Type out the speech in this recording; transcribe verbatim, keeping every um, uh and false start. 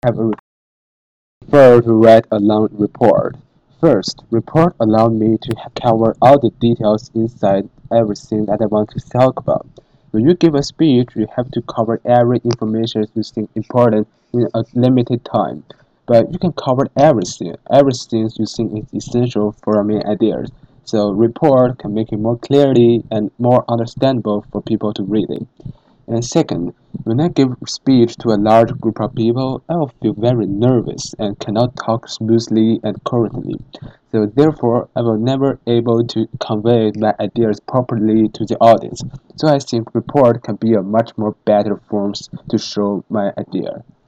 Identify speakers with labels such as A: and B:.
A: have a prefer to write a long report. First, report allow me to cover all the details inside everything that I want to talk about. When you give a speech, you have to cover every information you think important in a limited time. But you can cover everything, everything you think is essential for your main ideas. So report can make it more clearly and more understandable for people to read it. And second, when I give speech to a large group of people, I will feel very nervous and cannot talk smoothly and correctly. So therefore, I will never able to convey my ideas properly to the audience. So I think report can be a much more better forms to show my idea.